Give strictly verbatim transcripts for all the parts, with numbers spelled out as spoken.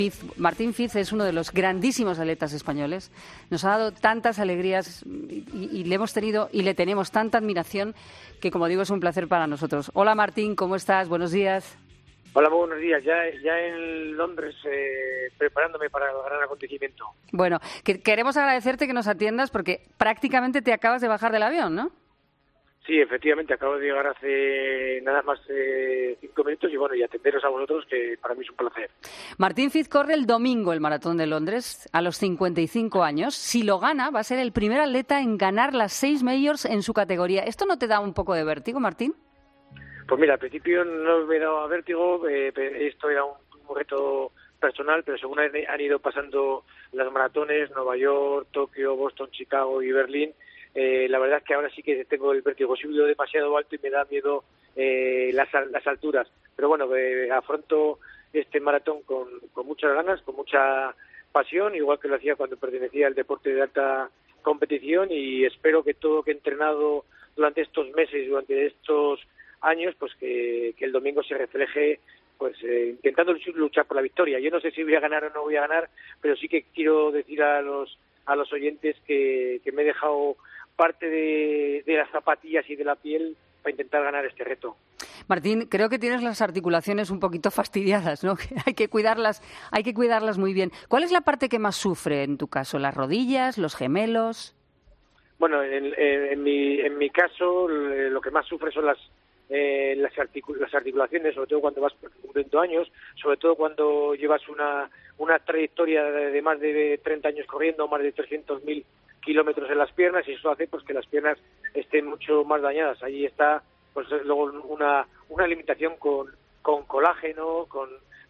Martín Fiz es uno de los grandísimos atletas españoles. Nos ha dado tantas alegrías y, y le hemos tenido y le tenemos tanta admiración que, como digo, es un placer para nosotros. Hola Martín, ¿cómo estás? Buenos días. Hola, muy buenos días. Ya, ya en Londres, eh, preparándome para el gran acontecimiento. Bueno, que, queremos agradecerte que nos atiendas porque prácticamente te acabas de bajar del avión, ¿no? Sí, efectivamente, acabo de llegar hace nada más eh, cinco minutos y bueno, y atenderos a vosotros, que para mí es un placer. Martín Fiz corre el domingo el Maratón de Londres a los cincuenta y cinco años. Si lo gana, va a ser el primer atleta en ganar las seis majors en su categoría. ¿Esto no te da un poco de vértigo, Martín? Pues mira, al principio no me daba vértigo, eh, esto era un, un reto personal, pero según han, han ido pasando las maratones, Nueva York, Tokio, Boston, Chicago y Berlín, Eh, la verdad es que ahora sí que tengo el vértigo, subido demasiado alto y me da miedo eh, las, las alturas. Pero bueno, eh, afronto este maratón con, con muchas ganas, con mucha pasión, igual que lo hacía cuando pertenecía al deporte de alta competición, y espero que todo lo que he entrenado durante estos meses, durante estos años, pues que, que el domingo se refleje pues eh, intentando luchar por la victoria. Yo no sé si voy a ganar o no voy a ganar, pero sí que quiero decir a los a los oyentes que, que me he dejado parte de, de las zapatillas y de la piel para intentar ganar este reto. Martín, creo que tienes las articulaciones un poquito fastidiadas, ¿no? hay que cuidarlas, hay que cuidarlas muy bien. ¿Cuál es la parte que más sufre en tu caso? ¿Las rodillas, los gemelos? Bueno, en, en, en mi en mi caso lo que más sufre son las eh, las, articul- las articulaciones, sobre todo cuando vas cumpliendo años, sobre todo cuando llevas una una trayectoria de, de más de treinta años corriendo, más de trescientos mil kilómetros en las piernas, y eso hace pues que las piernas estén mucho más dañadas. Ahí está pues luego una una limitación con con colágeno, con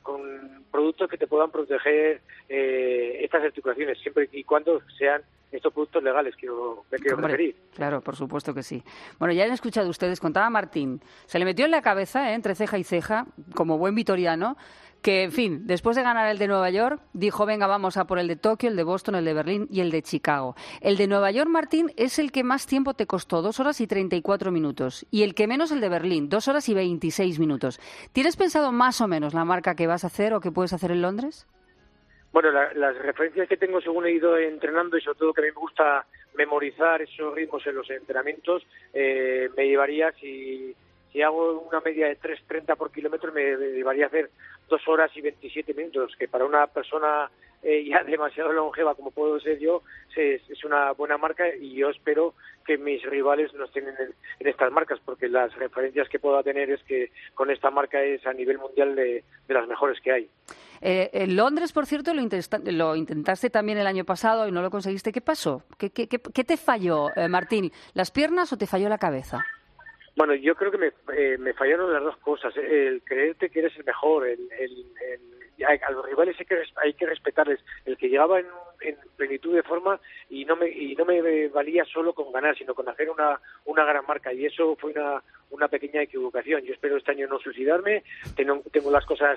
con productos que te puedan proteger eh, estas articulaciones, siempre y cuando sean estos productos legales, quiero, me quiero Hombre, referir. Claro, por supuesto que sí. Bueno, ya han escuchado ustedes, contaba Martín, se le metió en la cabeza, ¿eh, entre ceja y ceja, como buen vitoriano, que, en fin, después de ganar el de Nueva York, dijo, venga, vamos a por el de Tokio, el de Boston, el de Berlín y el de Chicago. El de Nueva York, Martín, es el que más tiempo te costó, dos horas y treinta y cuatro minutos. Y el que menos, el de Berlín, dos horas y veintiséis minutos. ¿Tienes pensado más o menos la marca que vas a hacer o que puedes hacer en Londres? Bueno, la, las referencias que tengo según he ido entrenando, y sobre todo que a mí me gusta memorizar esos ritmos en los entrenamientos, eh, me llevaría, si, si hago una media de tres treinta por kilómetro, me, me llevaría a hacer dos horas y veintisiete minutos, que para una persona eh, ya demasiado longeva como puedo ser yo, es, es una buena marca, y yo espero que mis rivales no estén en, en estas marcas, porque las referencias que pueda tener es que con esta marca es a nivel mundial de, de las mejores que hay. Eh, en Londres, por cierto, lo, intenta- lo intentaste también el año pasado y no lo conseguiste. ¿Qué pasó? ¿Qué, qué, qué, qué te falló, eh, Martín? ¿Las piernas o te falló la cabeza? Bueno, yo creo que me, eh, me fallaron las dos cosas. El creerte que eres el mejor, el, el, el, a los rivales hay que, hay que respetarles. El que llegaba en, en plenitud de forma y no me y no me valía solo con ganar, sino con hacer una una gran marca, y eso fue una una pequeña equivocación. Yo espero este año no suicidarme, tengo, tengo las cosas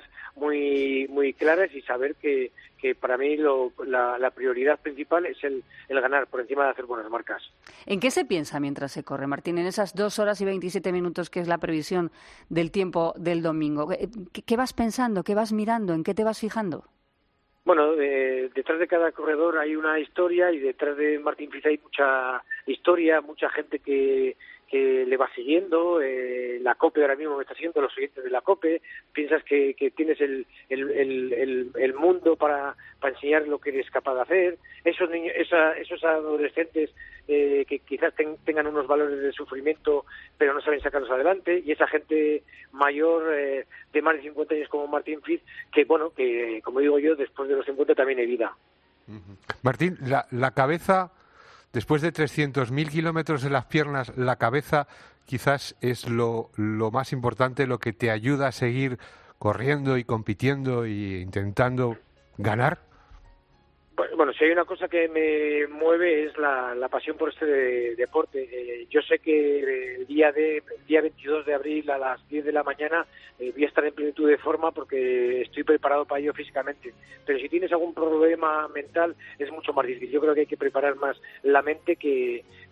muy muy claras y saber que, que para mí lo, la, la prioridad principal es el, el ganar por encima de hacer buenas marcas. ¿En qué se piensa mientras se corre, Martín, en esas dos horas y veintisiete minutos que es la previsión del tiempo del domingo? ¿Qué, qué vas pensando? ¿Qué vas mirando? ¿En qué te vas fijando? Bueno, eh, detrás de cada corredor hay una historia, y detrás de Martín Fiz hay mucha historia, mucha gente que, que le va siguiendo. Eh, la COPE ahora mismo me está siguiendo, los oyentes de la COPE. Piensas que, que tienes el, el, el, el, el mundo para, para enseñar lo que eres capaz de hacer. Esos niños, esa, esos adolescentes eh, que quizás ten, tengan unos valores de sufrimiento, pero no saben sacarlos adelante, y esa gente mayor eh, de más de cincuenta años como Martín Fiz, que bueno, que como digo yo, después de los cincuenta también hay vida. Uh-huh. Martín, la, la cabeza, después de trescientos mil kilómetros en las piernas, la cabeza quizás es lo, lo más importante, lo que te ayuda a seguir corriendo y compitiendo e intentando ganar. Bueno, si hay una cosa que me mueve es la, la pasión por este de, deporte. Eh, yo sé que el día de el día veintidós de abril a las diez de la mañana eh, voy a estar en plenitud de forma porque estoy preparado para ello físicamente. Pero si tienes algún problema mental es mucho más difícil. Yo creo que hay que preparar más la mente que,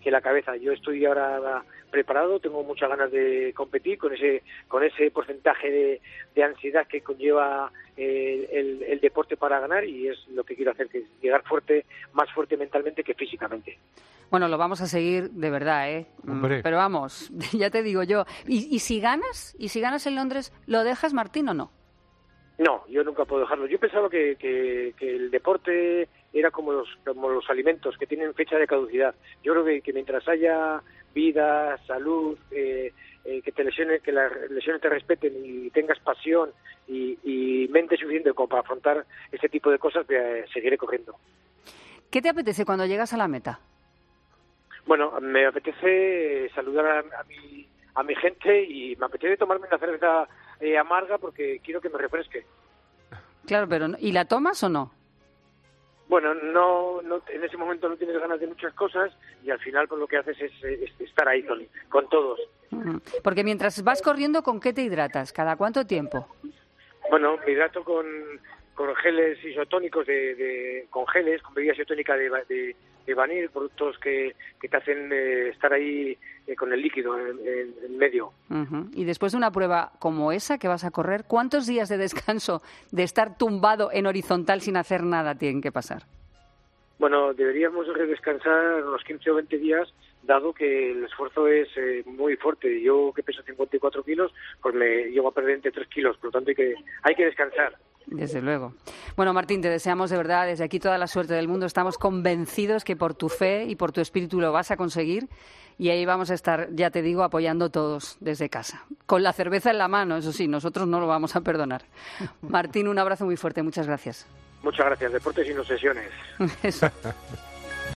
que la cabeza. Yo estoy ahora preparado, tengo muchas ganas de competir con ese con ese porcentaje de, de ansiedad que conlleva el, el, el deporte para ganar, y es lo que quiero hacer, que es llegar fuerte, más fuerte mentalmente que físicamente. Bueno, lo vamos a seguir de verdad, ¿eh? Hombre. Pero vamos, ya te digo yo. ¿Y, y si ganas? ¿Y si ganas en Londres, lo dejas, Martín, o no? No, yo nunca puedo dejarlo. Yo pensaba que, que, que el deporte era como los, como los alimentos, que tienen fecha de caducidad. Yo creo que, que mientras haya vida, salud, eh, eh, que te lesiones, que las lesiones te respeten y tengas pasión y, y mente suficiente como para afrontar este tipo de cosas, eh, seguiré corriendo. ¿Qué te apetece cuando llegas a la meta? Bueno, me apetece saludar a, a mi a mi gente y me apetece tomarme una cerveza eh, amarga porque quiero que me refresque. Claro, pero ¿y la tomas o no? Bueno, no, no, en ese momento no tienes ganas de muchas cosas y al final pues lo que haces es, es estar ahí con, con todos. Porque mientras vas corriendo, ¿con qué te hidratas? ¿Cada cuánto tiempo? Bueno, me hidrato con, con geles isotónicos, de, de, con geles, con bebida isotónica de, de, de vanil, productos que, que te hacen eh, estar ahí eh, con el líquido en, en, en medio. Uh-huh. Y después de una prueba como esa que vas a correr, ¿cuántos días de descanso de estar tumbado en horizontal sin hacer nada tienen que pasar? Bueno, deberíamos descansar unos quince o veinte días, dado que el esfuerzo es eh, muy fuerte. Yo, que peso cincuenta y cuatro kilos, pues me llego a perder entre tres kilos, por lo tanto hay que, hay que descansar. Desde luego. Bueno, Martín, te deseamos de verdad desde aquí toda la suerte del mundo. Estamos convencidos que por tu fe y por tu espíritu lo vas a conseguir, y ahí vamos a estar, ya te digo, apoyando todos desde casa. Con la cerveza en la mano, eso sí, nosotros no lo vamos a perdonar. Martín, un abrazo muy fuerte, muchas gracias. Muchas gracias. Deportes sin obsesiones. Eso.